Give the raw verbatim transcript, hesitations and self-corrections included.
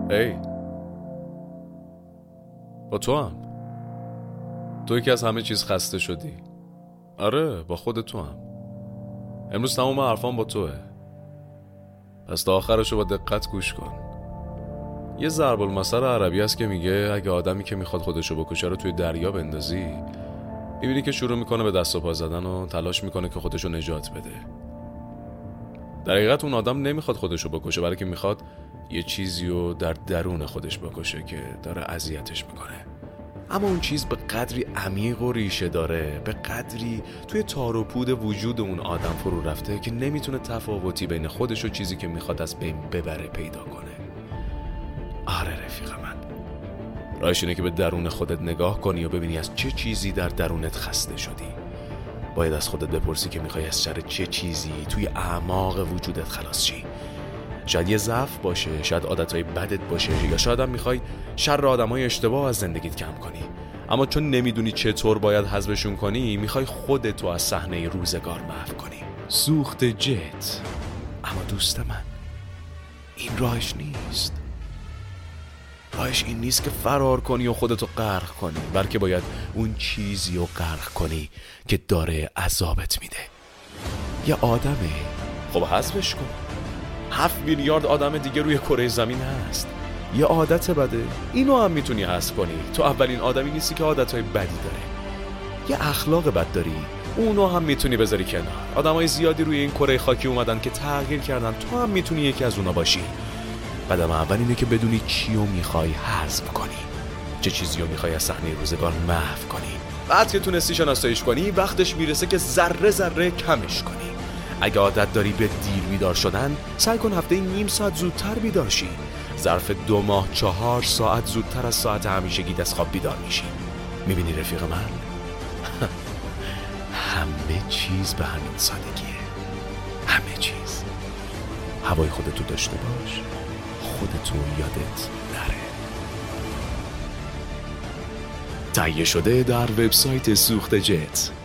ای با تو هم توی که از همه چیز خسته شدی. آره با خود تو هم. امروز تمام حرفان با توه، پس تا آخرشو با دقت گوش کن. یه ضرب المثل عربی هست که میگه اگه آدمی که میخواد خودشو بکشه رو توی دریا بندازی، میبینی که شروع میکنه به دست و پا زدن و تلاش میکنه که خودشو نجات بده. در حقیقت اون آدم نمیخواد خودشو بکشه، بلکه میخواد یه چیزی رو در درون خودش بکشه که داره اذیتش میکنه. اما اون چیز به قدری عمیق و ریشه داره، به قدری توی تار و پود وجود اون آدم فرو رفته که نمیتونه تفاوتی بین خودش و چیزی که میخواد از بین ببره پیدا کنه. آره رفیق من، راهش اینه که به درون خودت نگاه کنی و ببینی از چه چیزی در درونت خسته شدی. باید از خودت بپرسی که میخوای از شر چه چیزی توی اعماق وجودت خلاص شی. شاید یه ضعف باشه، شاید عادتهای بدت باشه، یا شاید هم میخوای شر آدمای اشتباه از زندگیت کم کنی. اما چون نمیدونی چطور باید حذفشون کنی، میخوای خودتو از صحنه روزگار محو کنی. سوخت جت. اما دوست من، این راهش نیست. راهش این نیست که فرار کنی و خودتو غرق کنی، بلکه باید اون چیزی رو غرق کنی که داره عذابت میده. یه آدمه، خب حذفش کن. هفت میلیارد آدم دیگه روی کره زمین هست. یه عادت بده، اینو هم میتونی حذف کنی. تو اولین آدمی نیستی که عادتهای بدی داره. یه اخلاق بد داری، اونو هم میتونی بذاری کنار. آدمای زیادی روی این کره خاکی اومدن که تغییر کردن، تو هم میتونی یکی از اونا باشی. قدم اول اینه که بدونی چی رو میخوای حذف کنی، چه چیزی رو میخوای از صحنه روزگار محو کنی. بعد که تونستی شناساییش کنی، وقتش میرسه که ذره ذره کمش کنی. اگه عادت داری به دیر بیدار شدن، سعی کن هفته نیم ساعت زودتر بیدار شی. ظرف دو ماه چهار ساعت زودتر از ساعت همیشگیت از خواب بیدار میشی. میبینی رفیق من؟ همه چیز به همین سادگیه. همه چیز. هوای خودتو داشته باش، خودتو یادت نره. تهیه شده در وبسایت سوخت جت.